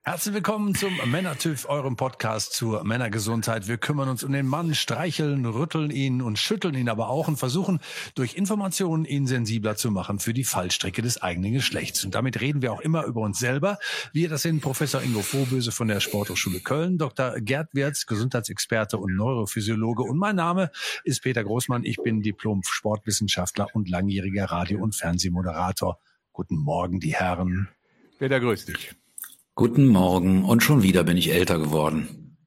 Herzlich willkommen zum Männer-TÜV, eurem Podcast zur Männergesundheit. Wir kümmern uns um den Mann, streicheln, rütteln ihn und schütteln ihn aber auch und versuchen durch Informationen ihn sensibler zu machen für die Fallstricke des eigenen Geschlechts. Und damit reden wir auch immer über uns selber. Wir, das sind Professor Ingo Vohböse von der Sporthochschule Köln, Dr. Gerd Wirz, Gesundheitsexperte und Neurophysiologe. Und mein Name ist Peter Großmann. Ich bin Diplom-Sportwissenschaftler und langjähriger Radio- und Fernsehmoderator. Guten Morgen, die Herren. Peter, grüß dich. Guten Morgen. Und schon wieder bin ich älter geworden.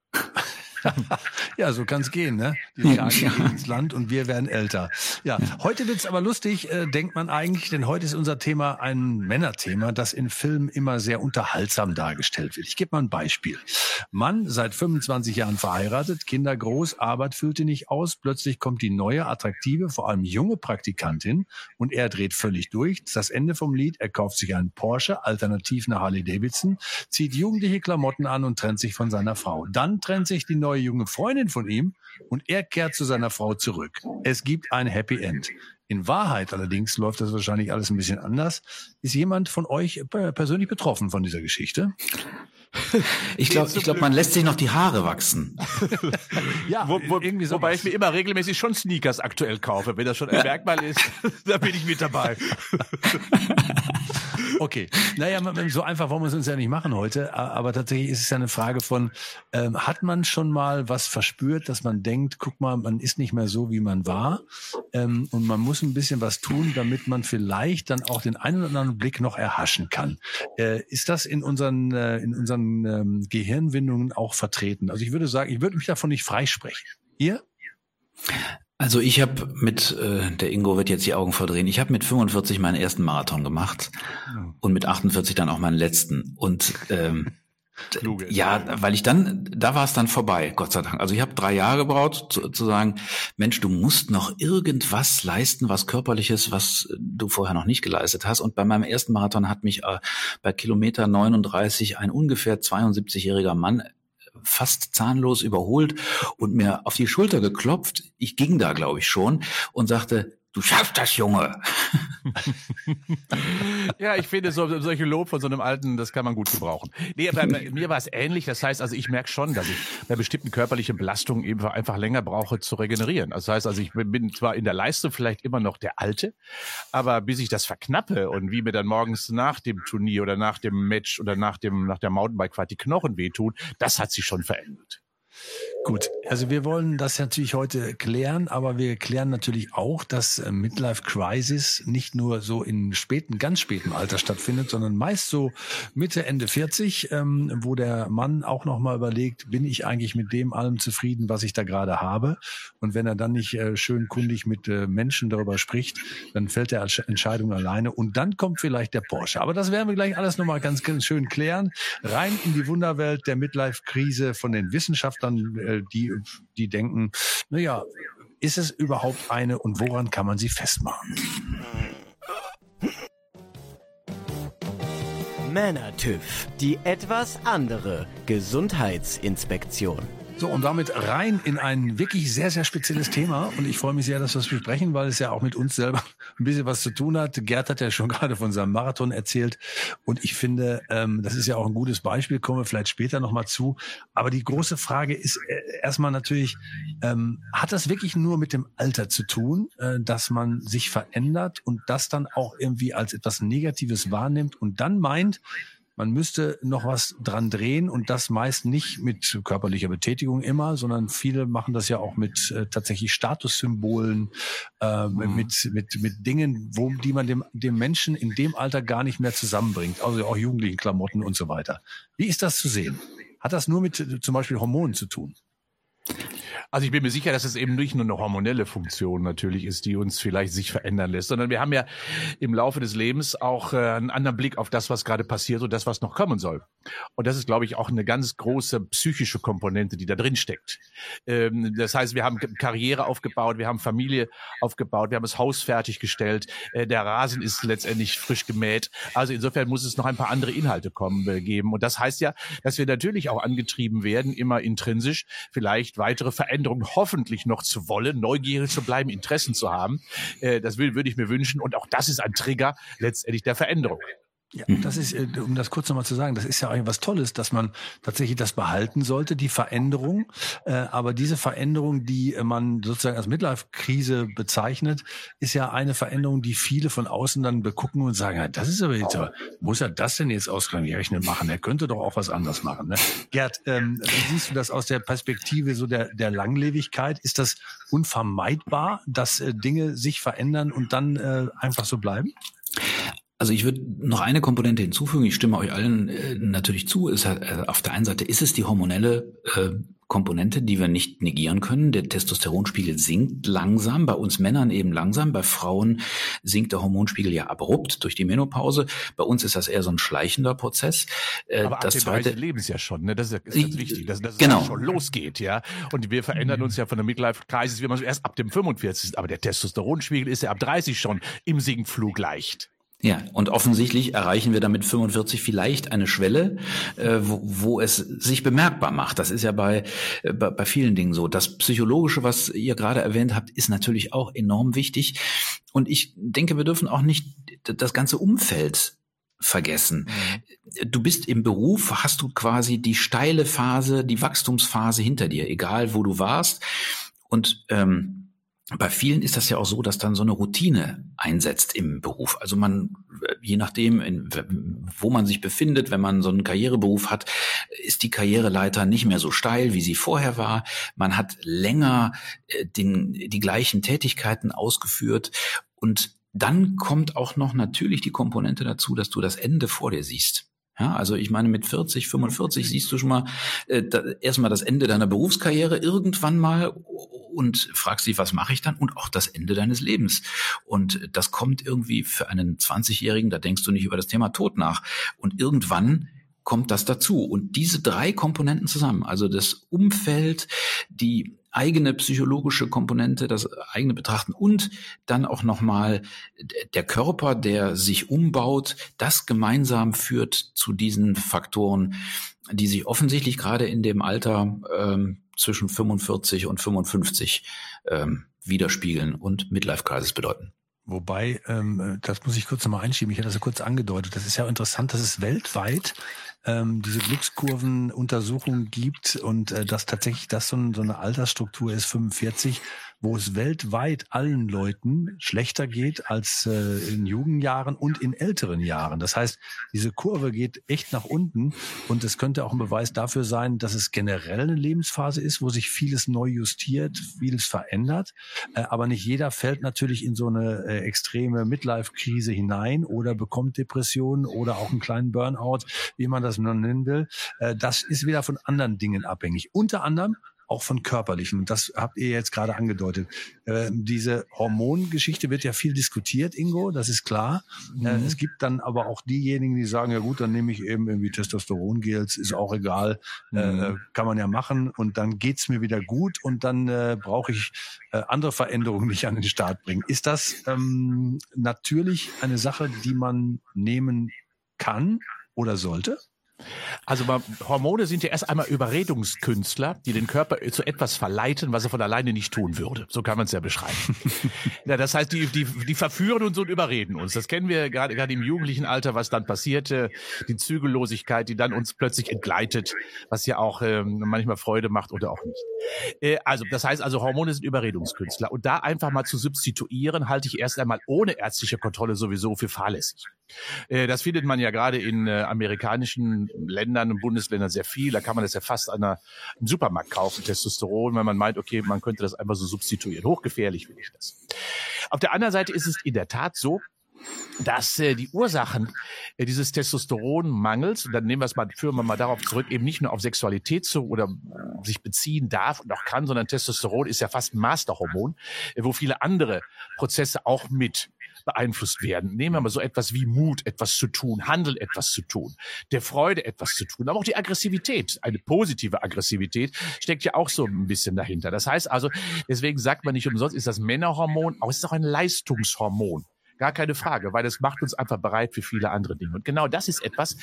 Ja, so kann's gehen, ne? Die Tage gehen ins Land und wir werden älter. Ja, heute wird's aber lustig, denkt man eigentlich, denn heute ist unser Thema ein Männerthema, das in Filmen immer sehr unterhaltsam dargestellt wird. Ich gebe mal ein Beispiel. Mann, seit 25 Jahren verheiratet, Kinder groß, Arbeit füllte nicht aus, plötzlich kommt die neue, attraktive, vor allem junge Praktikantin und er dreht völlig durch. Das Ende vom Lied, er kauft sich einen Porsche, alternativ eine Harley Davidson, zieht jugendliche Klamotten an und trennt sich von seiner Frau. Dann trennt sich die neue junge Freundin von ihm und er kehrt zu seiner Frau zurück. Es gibt ein Happy End. In Wahrheit allerdings läuft das wahrscheinlich alles ein bisschen anders. Ist jemand von euch persönlich betroffen von dieser Geschichte? Ich glaube, man lässt sich noch die Haare wachsen. Ja, irgendwie so. Wobei ich mir immer regelmäßig schon Sneakers aktuell kaufe. Wenn das schon ein Merkmal ist, da bin ich mit dabei. Okay, naja, so einfach wollen wir es uns ja nicht machen heute, aber tatsächlich ist es ja eine Frage von, hat man schon mal was verspürt, dass man denkt, guck mal, man ist nicht mehr so, wie man war, und man muss ein bisschen was tun, damit man vielleicht dann auch den einen oder anderen Blick noch erhaschen kann. Ist das in unseren Gehirnwindungen auch vertreten? Also ich würde sagen, ich würde mich davon nicht freisprechen. Ihr? Also ich habe der Ingo wird jetzt die Augen verdrehen, ich habe mit 45 meinen ersten Marathon gemacht und mit 48 dann auch meinen letzten. Und ja, weil da war es dann vorbei, Gott sei Dank. Also ich habe 3 Jahre gebraucht, zu sagen, Mensch, du musst noch irgendwas leisten, was Körperliches, was du vorher noch nicht geleistet hast. Und bei meinem ersten Marathon hat mich bei Kilometer 39 ein ungefähr 72-jähriger Mann fast zahnlos überholt und mir auf die Schulter geklopft. Ich ging da, glaube ich, schon und sagte, du schaffst das, Junge. Ja, ich finde, solche Lob von so einem Alten, das kann man gut gebrauchen. Nee, bei mir war es ähnlich. Das heißt, also ich merke schon, dass ich bei bestimmten körperlichen Belastungen eben einfach länger brauche zu regenerieren. Das heißt, also ich bin zwar in der Leistung vielleicht immer noch der Alte, aber bis ich das verknappe und wie mir dann morgens nach dem Turnier oder nach dem Match oder nach der Mountainbike-Fahrt die Knochen wehtun, das hat sich schon verändert. Gut, also wir wollen das natürlich heute klären, aber wir klären natürlich auch, dass Midlife Crisis nicht nur so in ganz spätem Alter stattfindet, sondern meist so Mitte, Ende 40, wo der Mann auch nochmal überlegt, bin ich eigentlich mit dem allem zufrieden, was ich da gerade habe? Und wenn er dann nicht schön kundig mit Menschen darüber spricht, dann fällt der Entscheidung alleine und dann kommt vielleicht der Porsche. Aber das werden wir gleich alles nochmal ganz, ganz schön klären. Rein in die Wunderwelt der Midlife-Krise von den Wissenschaftlern, die denken, naja, ist es überhaupt eine und woran kann man sie festmachen? Männer-TÜV, die etwas andere Gesundheitsinspektion. So, und damit rein in ein wirklich sehr, sehr spezielles Thema. Und ich freue mich sehr, dass wir es besprechen, weil es ja auch mit uns selber ein bisschen was zu tun hat. Gerd hat ja schon gerade von seinem Marathon erzählt. Und ich finde, das ist ja auch ein gutes Beispiel, kommen wir vielleicht später nochmal zu. Aber die große Frage ist erstmal natürlich, hat das wirklich nur mit dem Alter zu tun, dass man sich verändert und das dann auch irgendwie als etwas Negatives wahrnimmt und dann meint, man müsste noch was dran drehen und das meist nicht mit körperlicher Betätigung immer, sondern viele machen das ja auch mit tatsächlich Statussymbolen, mit Dingen, die man dem Menschen in dem Alter gar nicht mehr zusammenbringt, also auch jugendlichen Klamotten und so weiter. Wie ist das zu sehen? Hat das nur mit zum Beispiel Hormonen zu tun? Also ich bin mir sicher, dass es eben nicht nur eine hormonelle Funktion natürlich ist, die uns vielleicht sich verändern lässt, sondern wir haben ja im Laufe des Lebens auch einen anderen Blick auf das, was gerade passiert und das, was noch kommen soll. Und das ist, glaube ich, auch eine ganz große psychische Komponente, die da drin steckt. Das heißt, wir haben Karriere aufgebaut, wir haben Familie aufgebaut, wir haben das Haus fertiggestellt, der Rasen ist letztendlich frisch gemäht. Also insofern muss es noch ein paar andere Inhalte geben. Und das heißt ja, dass wir natürlich auch angetrieben werden, immer intrinsisch vielleicht weitere Veränderungen hoffentlich noch zu wollen, neugierig zu bleiben, Interessen zu haben. Das würde ich mir wünschen. Und auch das ist ein Trigger letztendlich der Veränderung. Ja, das ist, um das kurz nochmal zu sagen, das ist ja eigentlich was Tolles, dass man tatsächlich das behalten sollte, die Veränderung. Aber diese Veränderung, die man sozusagen als Midlife-Krise bezeichnet, ist ja eine Veränderung, die viele von außen dann begucken und sagen, ja, das ist aber jetzt, muss er das denn jetzt ausgerechnet machen? Er könnte doch auch was anderes machen. Ne? Gerd, wie siehst du das aus der Perspektive so der Langlebigkeit? Ist das unvermeidbar, dass Dinge sich verändern und dann einfach so bleiben? Also ich würde noch eine Komponente hinzufügen. Ich stimme euch allen natürlich zu. Auf der einen Seite ist es die hormonelle Komponente, die wir nicht negieren können. Der Testosteronspiegel sinkt langsam, bei uns Männern eben langsam. Bei Frauen sinkt der Hormonspiegel ja abrupt durch die Menopause. Bei uns ist das eher so ein schleichender Prozess. Aber das ab dem 30. Lebensjahr schon, ne? Das ist ganz wichtig, dass es genau schon losgeht, ja. Und wir verändern uns ja von der Midlife-Crisis, wie man so erst ab dem 45. Aber der Testosteronspiegel ist ja ab 30 schon im Sinkflug leicht. Ja, und offensichtlich erreichen wir damit 45 vielleicht eine Schwelle, wo es sich bemerkbar macht. Das ist ja bei vielen Dingen so. Das Psychologische, was ihr gerade erwähnt habt, ist natürlich auch enorm wichtig. Und ich denke, wir dürfen auch nicht das ganze Umfeld vergessen. Du bist im Beruf, hast du quasi die steile Phase, die Wachstumsphase hinter dir, egal wo du warst. Und bei vielen ist das ja auch so, dass dann so eine Routine einsetzt im Beruf. Also man, je nachdem, wo man sich befindet, wenn man so einen Karriereberuf hat, ist die Karriereleiter nicht mehr so steil, wie sie vorher war. Man hat länger die gleichen Tätigkeiten ausgeführt und dann kommt auch noch natürlich die Komponente dazu, dass du das Ende vor dir siehst. Ja, also ich meine, mit 40, 45 siehst du schon mal erstmal das Ende deiner Berufskarriere irgendwann mal und fragst dich, was mache ich dann? Und auch das Ende deines Lebens. Und das kommt irgendwie für einen 20-Jährigen, da denkst du nicht über das Thema Tod nach. Und irgendwann kommt das dazu. Und diese drei Komponenten zusammen, also das Umfeld, die eigene psychologische Komponente, das eigene Betrachten und dann auch nochmal der Körper, der sich umbaut, das gemeinsam führt zu diesen Faktoren, die sich offensichtlich gerade in dem Alter zwischen 45 und 55 widerspiegeln und Midlife-Crisis bedeuten. Wobei, das muss ich kurz nochmal einschieben, ich hatte das ja kurz angedeutet, das ist ja interessant, dass es weltweit diese Glückskurvenuntersuchungen gibt und dass tatsächlich das so eine Altersstruktur ist, 45, wo es weltweit allen Leuten schlechter geht als in jungen Jahren und in älteren Jahren. Das heißt, diese Kurve geht echt nach unten und es könnte auch ein Beweis dafür sein, dass es generell eine Lebensphase ist, wo sich vieles neu justiert, vieles verändert, aber nicht jeder fällt natürlich in so eine extreme Midlife-Krise hinein oder bekommt Depressionen oder auch einen kleinen Burnout, wie man das nennen will. Das ist wieder von anderen Dingen abhängig. Unter anderem auch von körperlichen. Und das habt ihr jetzt gerade angedeutet. Diese Hormongeschichte wird ja viel diskutiert, Ingo, das ist klar. Es gibt dann aber auch diejenigen, die sagen, ja gut, dann nehme ich eben irgendwie Testosterongels, ist auch egal, kann man ja machen und dann geht's mir wieder gut und dann brauche ich andere Veränderungen nicht an den Start bringen. Ist das natürlich eine Sache, die man nehmen kann oder sollte? Also Hormone sind ja erst einmal Überredungskünstler, die den Körper zu etwas verleiten, was er von alleine nicht tun würde. So kann man es ja beschreiben. Ja, das heißt, die verführen uns und überreden uns. Das kennen wir gerade im jugendlichen Alter, was dann passierte, die Zügellosigkeit, die dann uns plötzlich entgleitet, was ja auch manchmal Freude macht oder auch nicht. Also das heißt also, Hormone sind Überredungskünstler. Und da einfach mal zu substituieren, halte ich erst einmal ohne ärztliche Kontrolle sowieso für fahrlässig. Das findet man ja gerade in amerikanischen Ländern und Bundesländern sehr viel. Da kann man das ja fast im Supermarkt kaufen, Testosteron, wenn man meint, okay, man könnte das einfach so substituieren. Hochgefährlich finde ich das. Auf der anderen Seite ist es in der Tat so, dass die Ursachen dieses Testosteronmangels, und dann führen wir mal darauf zurück, eben nicht nur auf Sexualität oder sich beziehen darf und auch kann, sondern Testosteron ist ja fast ein Masterhormon, wo viele andere Prozesse auch mit beeinflusst werden. Nehmen wir mal so etwas wie Mut, etwas zu tun, Handeln, etwas zu tun, der Freude, etwas zu tun, aber auch die Aggressivität, eine positive Aggressivität steckt ja auch so ein bisschen dahinter. Das heißt also, deswegen sagt man nicht umsonst, ist das Männerhormon, aber es ist auch ein Leistungshormon. Gar keine Frage, weil das macht uns einfach bereit für viele andere Dinge. Und genau das ist etwas,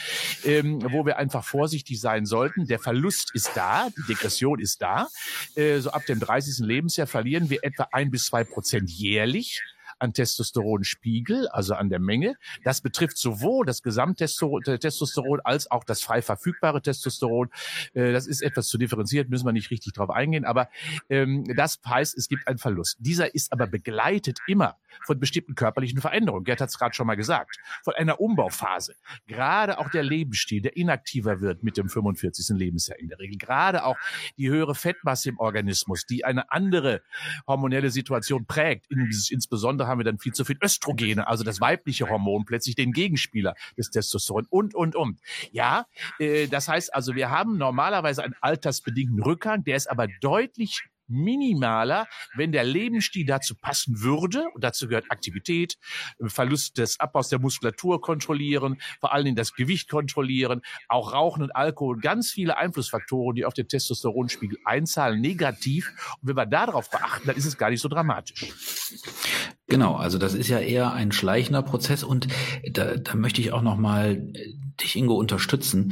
wo wir einfach vorsichtig sein sollten. Der Verlust ist da, die Degression ist da. So ab dem 30. Lebensjahr verlieren wir etwa 1-2% jährlich an Testosteronspiegel, also an der Menge. Das betrifft sowohl das Gesamttestosteron als auch das frei verfügbare Testosteron. Das ist etwas zu differenziert, müssen wir nicht richtig drauf eingehen, aber das heißt, es gibt einen Verlust. Dieser ist aber begleitet immer von bestimmten körperlichen Veränderungen. Gerd hat es gerade schon mal gesagt, von einer Umbauphase. Gerade auch der Lebensstil, der inaktiver wird mit dem 45. Lebensjahr in der Regel. Gerade auch die höhere Fettmasse im Organismus, die eine andere hormonelle Situation prägt. Insbesondere haben wir dann viel zu viel Östrogene, also das weibliche Hormon, plötzlich den Gegenspieler des Testosteron und. Ja, das heißt also, wir haben normalerweise einen altersbedingten Rückgang, der ist aber deutlich minimaler, wenn der Lebensstil dazu passen würde. Und dazu gehört Aktivität, Verlust des Abbaus der Muskulatur kontrollieren, vor allen Dingen das Gewicht kontrollieren, auch Rauchen und Alkohol, ganz viele Einflussfaktoren, die auf den Testosteronspiegel einzahlen, negativ. Und wenn wir darauf beachten, dann ist es gar nicht so dramatisch. Genau, also das ist ja eher ein schleichender Prozess und da möchte ich auch nochmal dich, Ingo, unterstützen.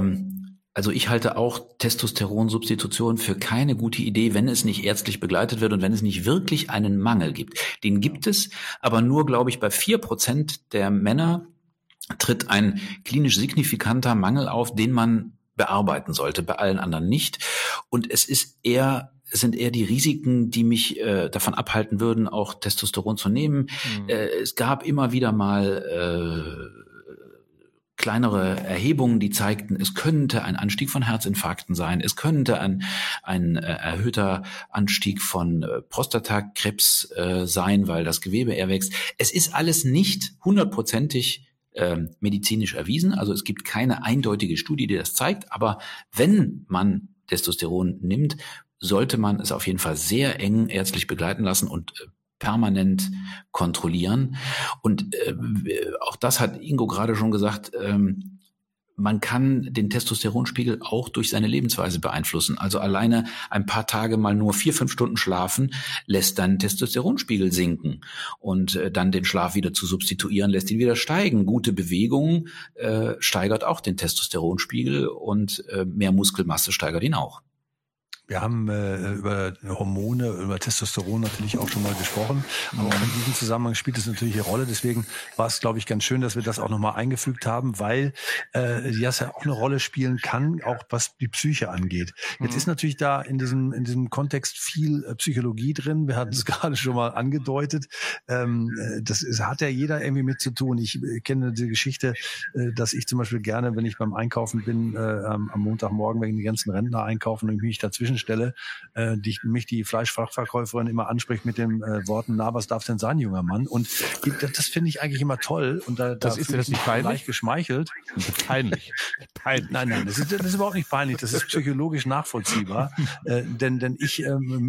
Also ich halte auch Testosteronsubstitution für keine gute Idee, wenn es nicht ärztlich begleitet wird und wenn es nicht wirklich einen Mangel gibt. Den gibt es, aber nur, glaube ich, bei 4% der Männer tritt ein klinisch signifikanter Mangel auf, den man bearbeiten sollte, bei allen anderen nicht. Und es sind eher die Risiken, die mich davon abhalten würden, auch Testosteron zu nehmen. Es gab immer wieder mal kleinere Erhebungen, die zeigten, es könnte ein Anstieg von Herzinfarkten sein, es könnte ein erhöhter Anstieg von Prostatakrebs sein, weil das Gewebe eher wächst. Es ist alles nicht 100%ig medizinisch erwiesen, also es gibt keine eindeutige Studie, die das zeigt, aber wenn man Testosteron nimmt, sollte man es auf jeden Fall sehr eng ärztlich begleiten lassen und permanent kontrollieren. Und auch das hat Ingo gerade schon gesagt, man kann den Testosteronspiegel auch durch seine Lebensweise beeinflussen. Also alleine ein paar Tage mal nur 4-5 Stunden schlafen, lässt dann Testosteronspiegel sinken. Und dann den Schlaf wieder zu substituieren, lässt ihn wieder steigen. Gute Bewegung steigert auch den Testosteronspiegel und mehr Muskelmasse steigert ihn auch. Wir haben über Hormone, über Testosteron natürlich auch schon mal gesprochen, aber auch in diesem Zusammenhang spielt es natürlich eine Rolle. Deswegen war es, glaube ich, ganz schön, dass wir das auch nochmal eingefügt haben, weil das ja auch eine Rolle spielen kann, auch was die Psyche angeht. Jetzt ist natürlich da in diesem Kontext viel Psychologie drin. Wir hatten es gerade schon mal angedeutet. Hat ja jeder irgendwie mit zu tun. Ich kenne die Geschichte, dass ich zum Beispiel gerne, wenn ich beim Einkaufen bin, am Montagmorgen, wenn die ganzen Rentner einkaufen und ich mich dazwischen stelle, mich die Fleischfachverkäuferin immer anspricht mit den Worten, na, was darf denn sein, junger Mann? Und das finde ich eigentlich immer toll. Und da ist das nicht peinlich? Leicht geschmeichelt. Peinlich. Nein, das ist überhaupt nicht peinlich. Das ist psychologisch nachvollziehbar. Denn ich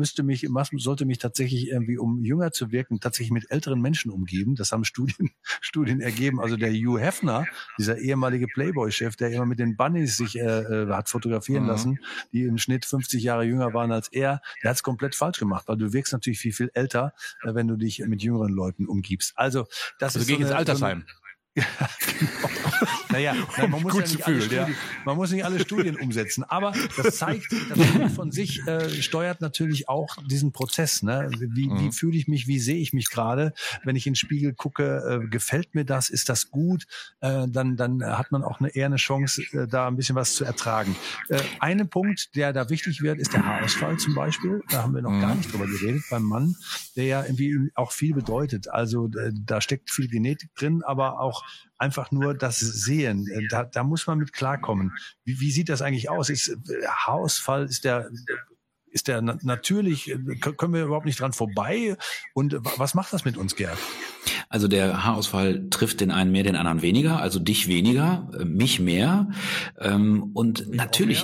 sollte mich tatsächlich irgendwie, um jünger zu wirken, tatsächlich mit älteren Menschen umgeben. Das haben Studien ergeben. Also der Hugh Hefner, dieser ehemalige Playboy-Chef, der immer mit den Bunnies sich hat fotografieren lassen, die im Schnitt 50 Jahre jünger waren als er, der hat es komplett falsch gemacht, weil du wirkst natürlich viel, viel älter, wenn du dich mit jüngeren Leuten umgibst. Also das ist gegen ins Altersheim. Ja, genau. Naja, man muss nicht alle Studien umsetzen, aber das zeigt, das Bild von sich steuert natürlich auch diesen Prozess. Ne? Wie fühle ich mich, wie sehe ich mich gerade? Wenn ich in den Spiegel gucke, gefällt mir das, ist das gut? Dann hat man auch eher eine Chance, da ein bisschen was zu ertragen. Ein Punkt, der da wichtig wird, ist der Haarausfall zum Beispiel. Da haben wir noch gar nicht drüber geredet beim Mann, der ja irgendwie auch viel bedeutet. Also da steckt viel Genetik drin, aber auch einfach nur das Sehen, da muss man mit klarkommen. Wie sieht das eigentlich aus? Haarausfall, ist der natürlich, können wir überhaupt nicht dran vorbei? Und was macht das mit uns, Gerd? Also der Haarausfall trifft den einen mehr, den anderen weniger, also dich weniger, mich mehr. Und natürlich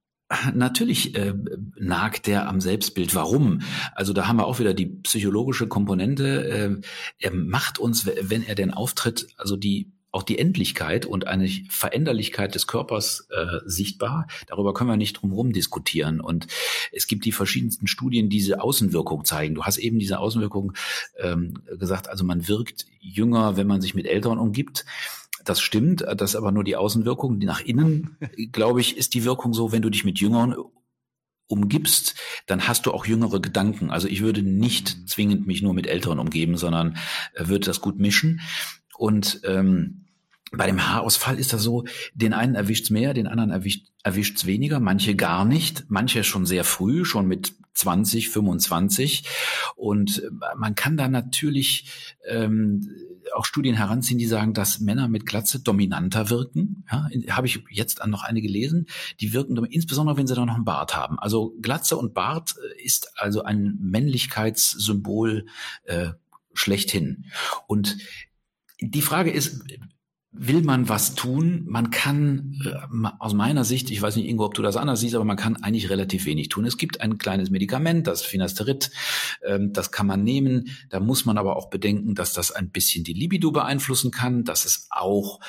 nagt der am Selbstbild. Warum? Also da haben wir auch wieder die psychologische Komponente. Er macht uns, wenn er denn auftritt, also auch die Endlichkeit und eine Veränderlichkeit des Körpers sichtbar. Darüber können wir nicht drum herum diskutieren. Und es gibt die verschiedensten Studien, die diese Außenwirkung zeigen. Du hast eben diese Außenwirkung gesagt, also man wirkt jünger, wenn man sich mit Älteren umgibt. Das stimmt, das ist aber nur die Außenwirkung. Nach innen, glaube ich, ist die Wirkung so, wenn du dich mit Jüngeren umgibst, dann hast du auch jüngere Gedanken. Also ich würde nicht zwingend mich nur mit Älteren umgeben, sondern würde das gut mischen. Und bei dem Haarausfall ist das so, den einen erwischt's mehr, den anderen erwischt's weniger, manche gar nicht, manche schon sehr früh, schon mit 20, 25. Und man kann da natürlich auch Studien heranziehen, die sagen, dass Männer mit Glatze dominanter wirken. Ja, habe ich jetzt noch eine gelesen. Die wirken insbesondere, wenn sie da noch einen Bart haben. Also Glatze und Bart ist also ein Männlichkeitssymbol schlechthin. Und die Frage ist, will man was tun? Man kann aus meiner Sicht, ich weiß nicht, Ingo, ob du das anders siehst, aber man kann eigentlich relativ wenig tun. Es gibt ein kleines Medikament, das Finasterid, das kann man nehmen. Da muss man aber auch bedenken, dass das ein bisschen die Libido beeinflussen kann, dass es auch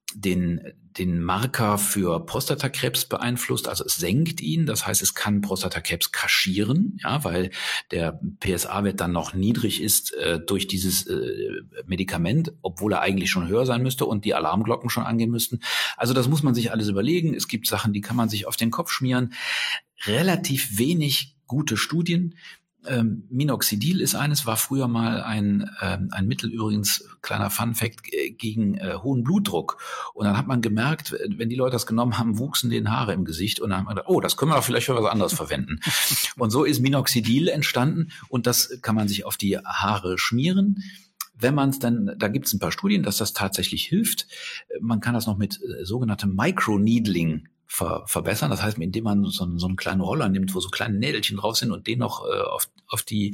den Marker für Prostatakrebs beeinflusst, also es senkt ihn, das heißt, es kann Prostatakrebs kaschieren, ja, weil der PSA-Wert dann noch niedrig ist durch dieses Medikament, obwohl er eigentlich schon höher sein müsste und die Alarmglocken schon angehen müssten. Also das muss man sich alles überlegen. Es gibt Sachen, die kann man sich auf den Kopf schmieren. Relativ wenig gute Studien. Minoxidil ist eines, war früher mal ein Mittel, übrigens, kleiner Funfact, gegen hohen Blutdruck. Und dann hat man gemerkt, wenn die Leute das genommen haben, wuchsen denen Haare im Gesicht. Und dann hat man gedacht, oh, das können wir doch vielleicht für was anderes verwenden. Und so ist Minoxidil entstanden und das kann man sich auf die Haare schmieren. Wenn man es dann, da gibt es ein paar Studien, dass das tatsächlich hilft. Man kann das noch mit sogenanntem Microneedling verbessern. Das heißt, indem man so einen kleinen Roller nimmt, wo so kleine Nädelchen drauf sind und den noch auf die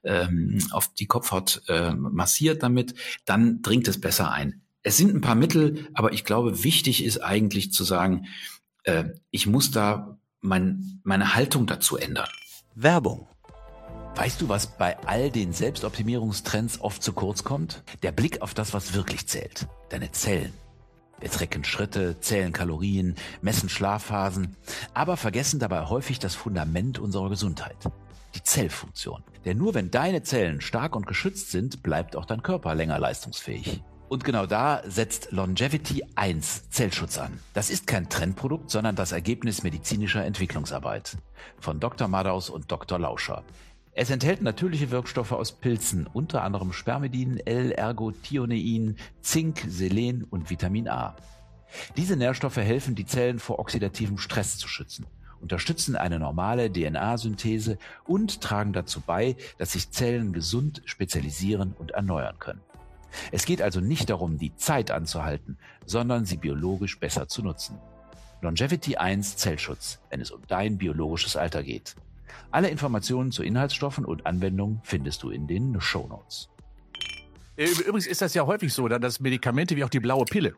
Kopfhaut massiert damit, dann dringt es besser ein. Es sind ein paar Mittel, aber ich glaube, wichtig ist eigentlich zu sagen, ich muss da meine Haltung dazu ändern. Werbung. Weißt du, was bei all den Selbstoptimierungstrends oft zu kurz kommt? Der Blick auf das, was wirklich zählt. Deine Zellen. Wir tracken Schritte, zählen Kalorien, messen Schlafphasen, aber vergessen dabei häufig das Fundament unserer Gesundheit, die Zellfunktion. Denn nur wenn deine Zellen stark und geschützt sind, bleibt auch dein Körper länger leistungsfähig. Und genau da setzt Longevity 1 Zellschutz an. Das ist kein Trendprodukt, sondern das Ergebnis medizinischer Entwicklungsarbeit. Von Dr. Madaus und Dr. Lauscher. Es enthält natürliche Wirkstoffe aus Pilzen, unter anderem Spermidin, L-Ergothionein, Zink, Selen und Vitamin A. Diese Nährstoffe helfen, die Zellen vor oxidativem Stress zu schützen, unterstützen eine normale DNA-Synthese und tragen dazu bei, dass sich Zellen gesund spezialisieren und erneuern können. Es geht also nicht darum, die Zeit anzuhalten, sondern sie biologisch besser zu nutzen. Longevity 1 Zellschutz, wenn es um dein biologisches Alter geht. Alle Informationen zu Inhaltsstoffen und Anwendungen findest du in den Shownotes. Übrigens ist das ja häufig so, dass Medikamente wie auch die blaue Pille,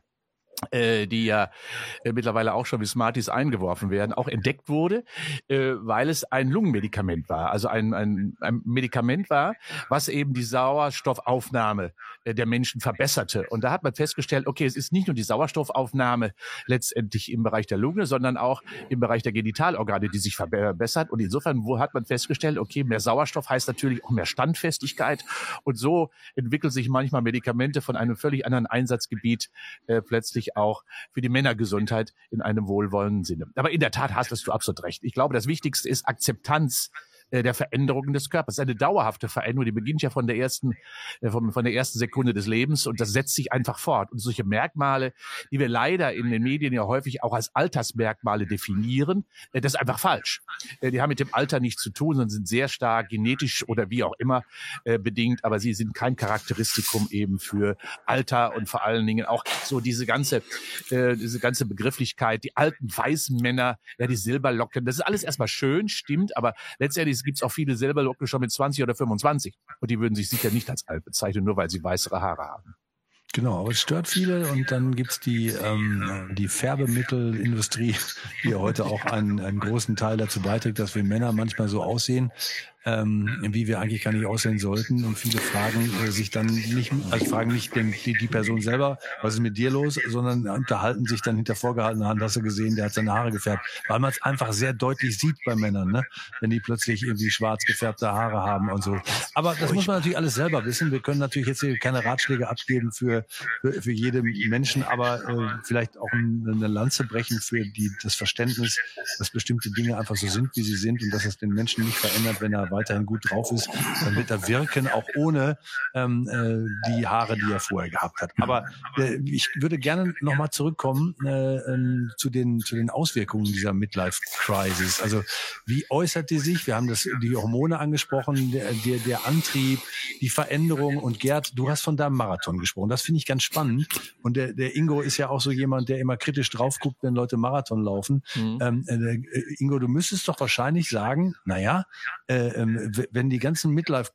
die ja mittlerweile auch schon wie Smarties eingeworfen werden, auch entdeckt wurde, weil es ein Lungenmedikament war. Also ein Medikament war, was eben die Sauerstoffaufnahme der Menschen verbesserte. Und da hat man festgestellt, okay, es ist nicht nur die Sauerstoffaufnahme letztendlich im Bereich der Lunge, sondern auch im Bereich der Genitalorgane, die sich verbessert. Und insofern hat man festgestellt, okay, mehr Sauerstoff heißt natürlich auch mehr Standfestigkeit. Und so entwickeln sich manchmal Medikamente von einem völlig anderen Einsatzgebiet plötzlich auch für die Männergesundheit in einem wohlwollenden Sinne. Aber in der Tat hast du absolut recht. Ich glaube, das Wichtigste ist Akzeptanz der Veränderungen des Körpers. Eine dauerhafte Veränderung, die beginnt ja von der ersten Sekunde des Lebens und das setzt sich einfach fort. Und solche Merkmale, die wir leider in den Medien ja häufig auch als Altersmerkmale definieren, das ist einfach falsch. Die haben mit dem Alter nichts zu tun, sondern sind sehr stark genetisch oder wie auch immer bedingt, aber sie sind kein Charakteristikum eben für Alter und vor allen Dingen auch so diese ganze Begrifflichkeit, die alten weißen Männer, ja, die Silberlocken, das ist alles erstmal schön, stimmt, aber letztendlich gibt es auch viele Silberlocken schon mit 20 oder 25 und die würden sich sicher nicht als alt bezeichnen, nur weil sie weißere Haare haben. Genau, aber es stört viele und dann gibt's die Färbemittelindustrie, die ja heute auch einen großen Teil dazu beiträgt, dass wir Männer manchmal so aussehen. wie wir eigentlich gar nicht aussehen sollten. Und viele fragen sich dann nicht, also fragen nicht die Person selber, was ist mit dir los, sondern unterhalten sich dann hinter vorgehaltener Hand, hast du gesehen, der hat seine Haare gefärbt. Weil man es einfach sehr deutlich sieht bei Männern, ne? Wenn die plötzlich irgendwie schwarz gefärbte Haare haben und so. Aber das muss man natürlich alles selber wissen. Wir können natürlich jetzt hier keine Ratschläge abgeben für jeden Menschen, aber vielleicht auch eine Lanze brechen für das Verständnis, dass bestimmte Dinge einfach so sind, wie sie sind und dass es den Menschen nicht verändert, wenn er weiterhin gut drauf ist. Dann wird er wirken, auch ohne die Haare, die er vorher gehabt hat. Aber ich würde gerne nochmal zurückkommen zu den Auswirkungen dieser Midlife-Crisis. Also wie äußert die sich? Wir haben die Hormone angesprochen, der Antrieb, die Veränderung. Und Gerd, du hast von deinem Marathon gesprochen. Das finde ich ganz spannend. Und der Ingo ist ja auch so jemand, der immer kritisch drauf guckt, wenn Leute Marathon laufen. Ingo, du müsstest doch wahrscheinlich sagen, wenn die ganzen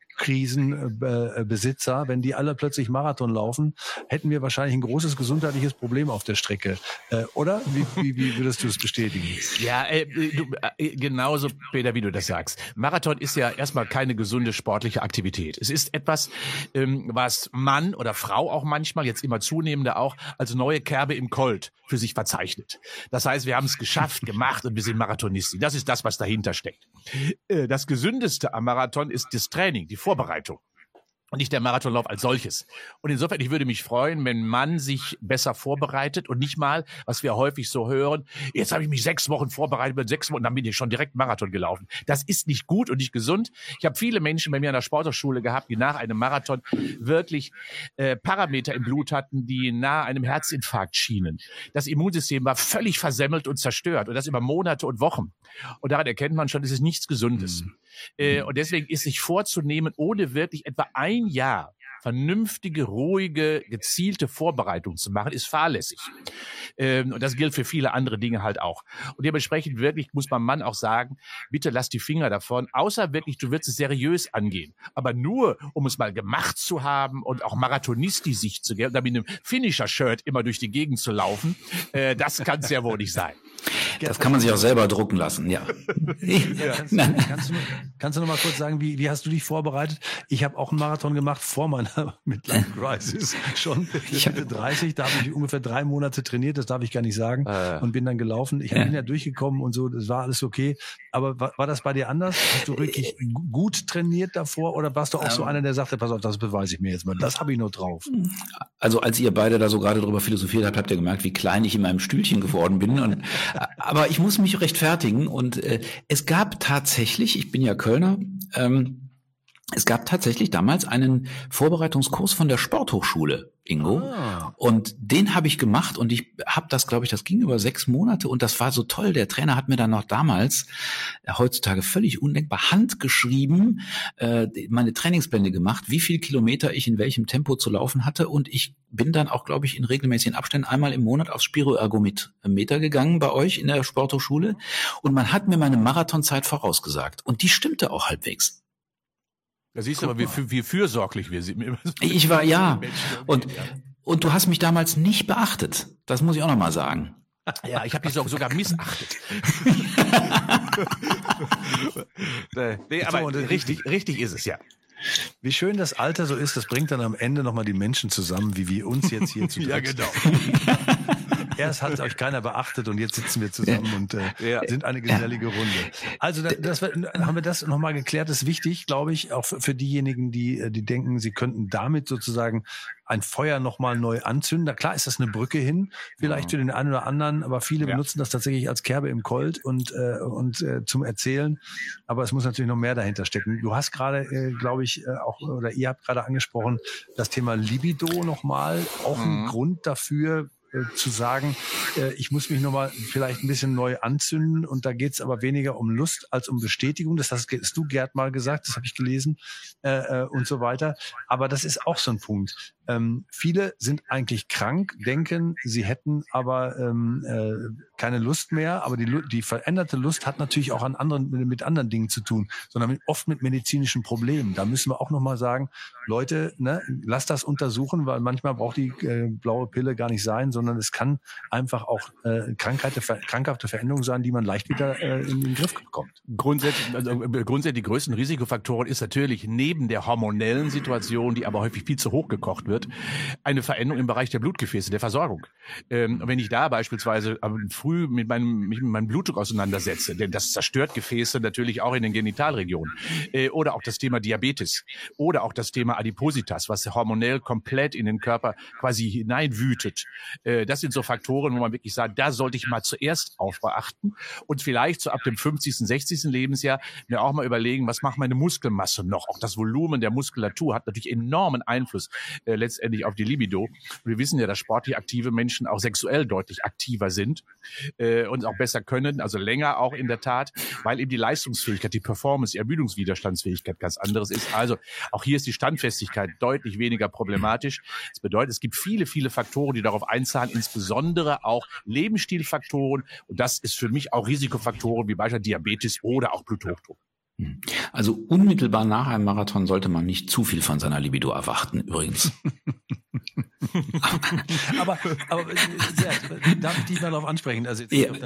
Midlife-Krisen-Besitzer, wenn die alle plötzlich Marathon laufen, hätten wir wahrscheinlich ein großes gesundheitliches Problem auf der Strecke. Oder? Wie würdest du es bestätigen? Ja, genauso, Peter, wie du das sagst. Marathon ist ja erstmal keine gesunde sportliche Aktivität. Es ist etwas, was Mann oder Frau auch manchmal, jetzt immer zunehmender auch, als neue Kerbe im Colt für sich verzeichnet. Das heißt, wir haben es geschafft, gemacht und wir sind Marathonisten. Das ist das, was dahinter steckt. Das Gesündeste am Marathon ist das Training, die Vorbereitung. Und nicht der Marathonlauf als solches. Und insofern, ich würde mich freuen, wenn man sich besser vorbereitet und nicht mal, was wir häufig so hören, jetzt habe ich mich 6 Wochen vorbereitet, mit 6 Wochen, dann bin ich schon direkt Marathon gelaufen. Das ist nicht gut und nicht gesund. Ich habe viele Menschen bei mir an der Sporthochschule gehabt, die nach einem Marathon wirklich Parameter im Blut hatten, die nahe einem Herzinfarkt schienen. Das Immunsystem war völlig versemmelt und zerstört und das über Monate und Wochen. Und daran erkennt man schon, es ist nichts Gesundes. Und deswegen ist sich vorzunehmen, ohne wirklich etwa ein Jahr vernünftige, ruhige, gezielte Vorbereitung zu machen, ist fahrlässig. Und das gilt für viele andere Dinge halt auch. Und dementsprechend wirklich muss man Mann auch sagen, bitte lass die Finger davon, außer wirklich, du wirst es seriös angehen. Aber nur, um es mal gemacht zu haben und auch Marathonisti-Sicht zu geben, da mit einem Finisher-Shirt immer durch die Gegend zu laufen, das kann es ja wohl nicht sein. Das kann man sich auch selber drucken lassen, ja. Kannst du noch mal kurz sagen, wie hast du dich vorbereitet? Ich habe auch einen Marathon gemacht vor meiner Midlife Crisis schon. Ich bin 30, da habe ich ungefähr 3 Monate trainiert, das darf ich gar nicht sagen, und bin dann gelaufen. Ich bin ja durchgekommen und so, das war alles okay. Aber war das bei dir anders? Hast du wirklich gut trainiert davor oder warst du auch so einer, der sagte, pass auf, das beweise ich mir jetzt mal, das habe ich noch drauf? Also als ihr beide da so gerade drüber philosophiert habt, habt ihr gemerkt, wie klein ich in meinem Stühlchen geworden bin. Aber ich muss mich rechtfertigen und es gab tatsächlich, ich bin ja Kölner, es gab tatsächlich damals einen Vorbereitungskurs von der Sporthochschule, Ingo. Und den habe ich gemacht und ich habe das, glaube ich, das ging über 6 Monate und das war so toll. Der Trainer hat mir dann noch damals, heutzutage völlig undenkbar, handgeschrieben, meine Trainingspläne gemacht, wie viel Kilometer ich in welchem Tempo zu laufen hatte und ich bin dann auch, glaube ich, in regelmäßigen Abständen einmal im Monat aufs Spiroergometer gegangen bei euch in der Sporthochschule und man hat mir meine Marathonzeit vorausgesagt und die stimmte auch halbwegs. Da siehst du aber, wie fürsorglich wir sind. Ich war, ja. Und du hast mich damals nicht beachtet. Das muss ich auch noch mal sagen. Ja, ich habe dich sogar missachtet. Nee, aber richtig ist es, ja. Wie schön das Alter so ist, das bringt dann am Ende nochmal die Menschen zusammen, wie wir uns jetzt hier zu Ja, genau. Erst hat euch keiner beachtet und jetzt sitzen wir zusammen und sind eine gesellige Runde. Also haben wir das nochmal geklärt. Das ist wichtig, glaube ich, auch für diejenigen, die denken, sie könnten damit sozusagen ein Feuer nochmal neu anzünden. Na klar ist das eine Brücke hin, vielleicht für den einen oder anderen, aber viele benutzen das tatsächlich als Kerbe im Colt und zum Erzählen. Aber es muss natürlich noch mehr dahinter stecken. Du hast gerade, glaube ich, oder ihr habt gerade angesprochen, das Thema Libido nochmal, auch ein Grund dafür, zu sagen, ich muss mich nochmal vielleicht ein bisschen neu anzünden und da geht's aber weniger um Lust als um Bestätigung. Das hast du, Gerd, mal gesagt, das habe ich gelesen und so weiter. Aber das ist auch so ein Punkt. Viele sind eigentlich krank, denken, sie hätten aber keine Lust mehr, aber die veränderte Lust hat natürlich auch mit anderen Dingen zu tun, sondern oft mit medizinischen Problemen. Da müssen wir auch nochmal sagen, Leute, ne, lasst das untersuchen, weil manchmal braucht die blaue Pille gar nicht sein, sondern es kann einfach auch krankhafte Veränderungen sein, die man leicht wieder in den Griff bekommt. Grundsätzlich die größten Risikofaktoren ist natürlich neben der hormonellen Situation, die aber häufig viel zu hoch gekocht wird, eine Veränderung im Bereich der Blutgefäße, der Versorgung. Wenn ich da beispielsweise früh mit meinem Blutdruck auseinandersetze, denn das zerstört Gefäße natürlich auch in den Genitalregionen, oder auch das Thema Diabetes oder auch das Thema Adipositas, was hormonell komplett in den Körper quasi hineinwütet. Das sind so Faktoren, wo man wirklich sagt, da sollte ich mal zuerst aufbeachten und vielleicht so ab dem 50., 60. Lebensjahr mir auch mal überlegen, was macht meine Muskelmasse noch? Auch das Volumen der Muskulatur hat natürlich enormen Einfluss letztendlich auf die Libido. Und wir wissen ja, dass sportlich aktive Menschen auch sexuell deutlich aktiver sind und auch besser können, also länger auch in der Tat, weil eben die Leistungsfähigkeit, die Performance, die Ermüdungswiderstandsfähigkeit ganz anderes ist. Also auch hier ist die Standfestigkeit deutlich weniger problematisch. Das bedeutet, es gibt viele, viele Faktoren, die darauf einzahlen, insbesondere auch Lebensstilfaktoren. Und das ist für mich auch Risikofaktoren wie beispielsweise Diabetes oder auch Bluthochdruck. Also unmittelbar nach einem Marathon sollte man nicht zu viel von seiner Libido erwarten, übrigens. aber darf ich dich mal darauf ansprechen? Also jetzt ja.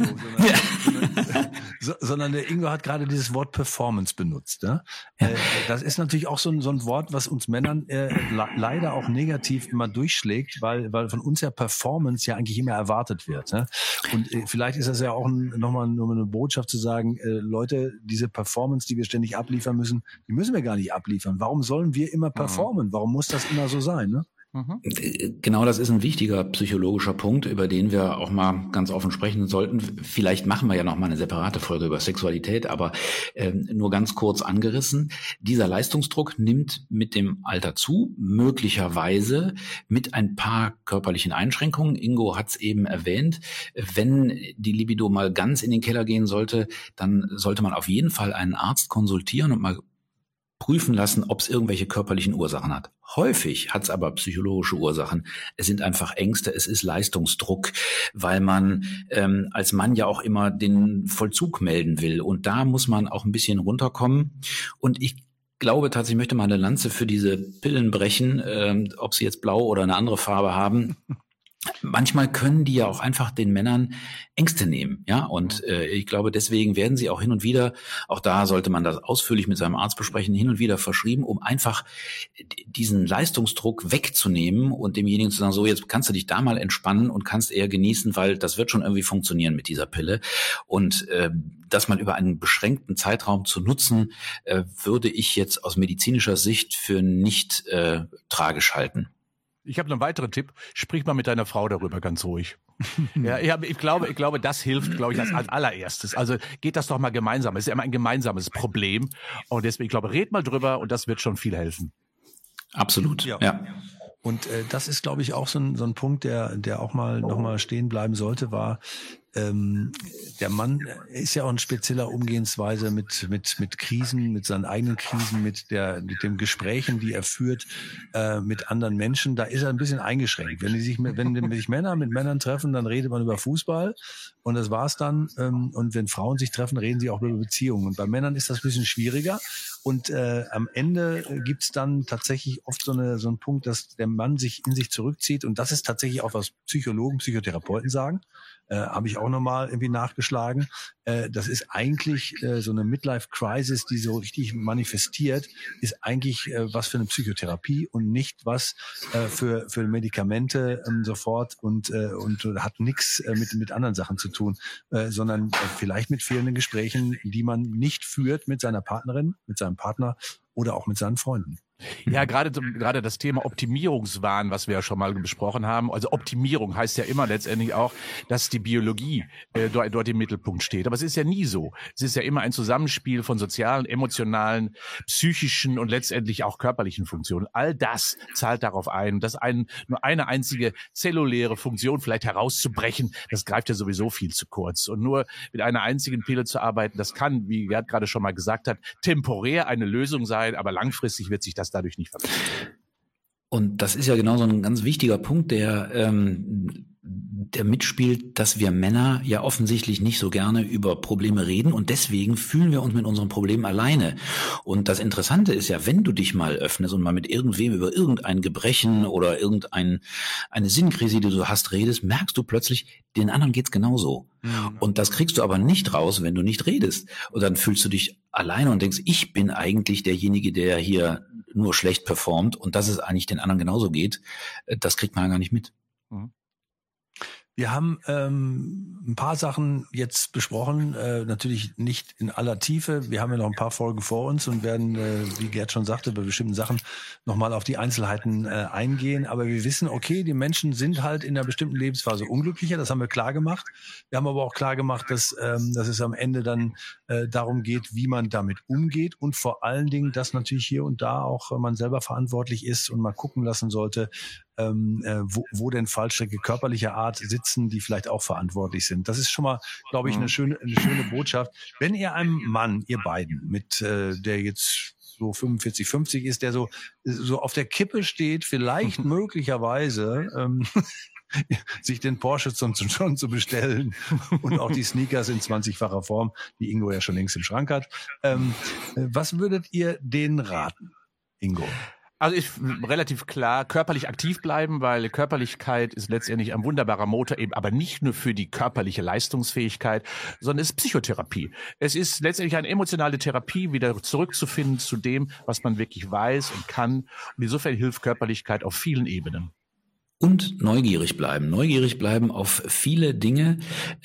Sondern der Ingo hat gerade dieses Wort Performance benutzt. Ne? Das ist natürlich auch so ein Wort, was uns Männern leider auch negativ immer durchschlägt, weil von uns ja Performance ja eigentlich immer erwartet wird. Ne? Und vielleicht ist das ja auch nochmal eine Botschaft zu sagen, Leute, diese Performance, die wir ständig abliefern müssen, die müssen wir gar nicht abliefern. Warum sollen wir immer performen? Warum muss das immer so sein? Ne? Genau, das ist ein wichtiger psychologischer Punkt, über den wir auch mal ganz offen sprechen sollten. Vielleicht machen wir ja noch mal eine separate Folge über Sexualität, aber nur ganz kurz angerissen. Dieser Leistungsdruck nimmt mit dem Alter zu, möglicherweise mit ein paar körperlichen Einschränkungen. Ingo hat es eben erwähnt. Wenn die Libido mal ganz in den Keller gehen sollte, dann sollte man auf jeden Fall einen Arzt konsultieren und mal prüfen lassen, ob es irgendwelche körperlichen Ursachen hat. Häufig hat es aber psychologische Ursachen. Es sind einfach Ängste, es ist Leistungsdruck, weil man als Mann ja auch immer den Vollzug melden will. Und da muss man auch ein bisschen runterkommen. Und ich glaube tatsächlich, ich möchte mal eine Lanze für diese Pillen brechen, ob sie jetzt blau oder eine andere Farbe haben. Manchmal können die ja auch einfach den Männern Ängste nehmen, ja, und ich glaube, deswegen werden sie auch hin und wieder, auch da sollte man das ausführlich mit seinem Arzt besprechen, hin und wieder verschrieben, um einfach diesen Leistungsdruck wegzunehmen und demjenigen zu sagen, so, jetzt kannst du dich da mal entspannen und kannst eher genießen, weil das wird schon irgendwie funktionieren mit dieser Pille. Und das mal über einen beschränkten Zeitraum zu nutzen, würde ich jetzt aus medizinischer Sicht für nicht tragisch halten. Ich habe noch einen weiteren Tipp. Sprich mal mit deiner Frau darüber ganz ruhig. Ja, ich glaube, das hilft, glaube ich, als allererstes. Also geht das doch mal gemeinsam. Es ist ja immer ein gemeinsames Problem. Und deswegen, ich glaube, red mal drüber und das wird schon viel helfen. Absolut, ja. Und das ist, glaube ich, auch so ein Punkt, der auch mal nochmal stehen bleiben sollte, war, der Mann ist ja auch eine spezielle Umgehensweise mit Krisen, mit seinen eigenen Krisen, mit den Gesprächen, die er führt mit anderen Menschen. Da ist er ein bisschen eingeschränkt. Wenn sich Männer mit Männern treffen, dann redet man über Fußball und das war's dann. Und wenn Frauen sich treffen, reden sie auch über Beziehungen. Und bei Männern ist das ein bisschen schwieriger. Und am Ende gibt's dann tatsächlich oft so einen Punkt, dass der Mann sich in sich zurückzieht. Und das ist tatsächlich auch, was Psychologen, Psychotherapeuten sagen. Habe ich auch nochmal irgendwie nachgeschlagen. Das ist eigentlich so eine Midlife-Crisis, die so richtig manifestiert, ist eigentlich was für eine Psychotherapie und nicht was für Medikamente sofort und hat nichts mit anderen Sachen zu tun, sondern vielleicht mit fehlenden Gesprächen, die man nicht führt mit seiner Partnerin, mit seinem Partner oder auch mit seinen Freunden. Ja, gerade das Thema Optimierungswahn, was wir ja schon mal besprochen haben. Also Optimierung heißt ja immer letztendlich auch, dass die Biologie dort im Mittelpunkt steht. Aber es ist ja nie so. Es ist ja immer ein Zusammenspiel von sozialen, emotionalen, psychischen und letztendlich auch körperlichen Funktionen. All das zahlt darauf ein. Dass nur eine einzige zelluläre Funktion vielleicht herauszubrechen, das greift ja sowieso viel zu kurz. Und nur mit einer einzigen Pille zu arbeiten, das kann, wie Gerd gerade schon mal gesagt hat, temporär eine Lösung sein, aber langfristig wird sich das dadurch nicht verbessern. Und das ist ja genau so ein ganz wichtiger Punkt, der mitspielt, dass wir Männer ja offensichtlich nicht so gerne über Probleme reden und deswegen fühlen wir uns mit unseren Problemen alleine. Und das Interessante ist ja, wenn du dich mal öffnest und mal mit irgendwem über irgendein Gebrechen oder eine Sinnkrise, die du hast, redest, merkst du plötzlich, den anderen geht's genauso. Mhm. Und das kriegst du aber nicht raus, wenn du nicht redest. Und dann fühlst du dich alleine und denkst, ich bin eigentlich derjenige, der hier nur schlecht performt und dass es eigentlich den anderen genauso geht, das kriegt man gar nicht mit. Mhm. Wir haben ein paar Sachen jetzt besprochen, natürlich nicht in aller Tiefe. Wir haben ja noch ein paar Folgen vor uns und werden, wie Gerd schon sagte, bei bestimmten Sachen nochmal auf die Einzelheiten eingehen. Aber wir wissen, okay, die Menschen sind halt in einer bestimmten Lebensphase unglücklicher. Das haben wir klar gemacht. Wir haben aber auch klar gemacht, dass es am Ende dann darum geht, wie man damit umgeht und vor allen Dingen, dass natürlich hier und da auch man selber verantwortlich ist und mal gucken lassen sollte, wo denn Fallstricke körperlicher Art sitzen, die vielleicht auch verantwortlich sind. Das ist schon mal, glaube ich, eine schöne Botschaft. Wenn ihr einem Mann, ihr beiden, mit der jetzt so 45, 50 ist, der so auf der Kippe steht, vielleicht möglicherweise sich den Porsche schon zu bestellen und auch die Sneakers in 20-facher Form, die Ingo ja schon längst im Schrank hat. Was würdet ihr denen raten, Ingo? Also ich relativ klar körperlich aktiv bleiben, weil Körperlichkeit ist letztendlich ein wunderbarer Motor, eben aber nicht nur für die körperliche Leistungsfähigkeit, sondern es ist Psychotherapie. Es ist letztendlich eine emotionale Therapie, wieder zurückzufinden zu dem, was man wirklich weiß und kann. Und insofern hilft Körperlichkeit auf vielen Ebenen. Und neugierig bleiben auf viele Dinge,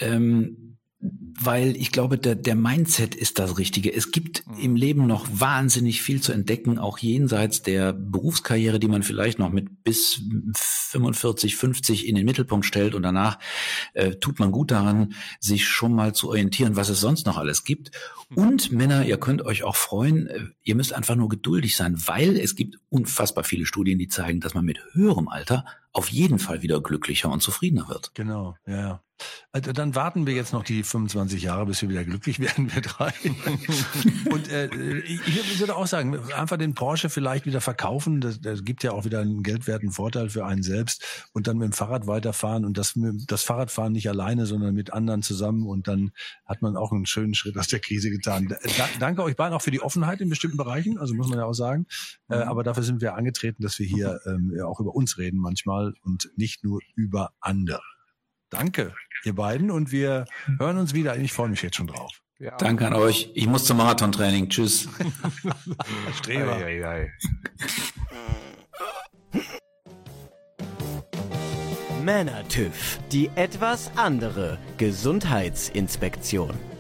weil ich glaube, der Mindset ist das Richtige. Es gibt im Leben noch wahnsinnig viel zu entdecken, auch jenseits der Berufskarriere, die man vielleicht noch mit bis 45, 50 in den Mittelpunkt stellt und danach tut man gut daran, sich schon mal zu orientieren, was es sonst noch alles gibt. Und Männer, ihr könnt euch auch freuen, ihr müsst einfach nur geduldig sein, weil es gibt unfassbar viele Studien, die zeigen, dass man mit höherem Alter auf jeden Fall wieder glücklicher und zufriedener wird. Genau, ja. Also dann warten wir jetzt noch die 25 Jahre, bis wir wieder glücklich werden, wir drei. Und ich würde auch sagen, einfach den Porsche vielleicht wieder verkaufen. Das gibt ja auch wieder einen geldwerten Vorteil für einen selbst. Und dann mit dem Fahrrad weiterfahren und das Fahrradfahren nicht alleine, sondern mit anderen zusammen. Und dann hat man auch einen schönen Schritt aus der Krise getan. Danke euch beiden auch für die Offenheit in bestimmten Bereichen, also muss man ja auch sagen. Aber dafür sind wir angetreten, dass wir hier auch über uns reden manchmal und nicht nur über andere. Danke, ihr beiden, und wir hören uns wieder. Ich freue mich jetzt schon drauf. Ja. Danke an euch. Ich muss zum Marathontraining. Tschüss. Streber. Männer-TÜV, die etwas andere Gesundheitsinspektion.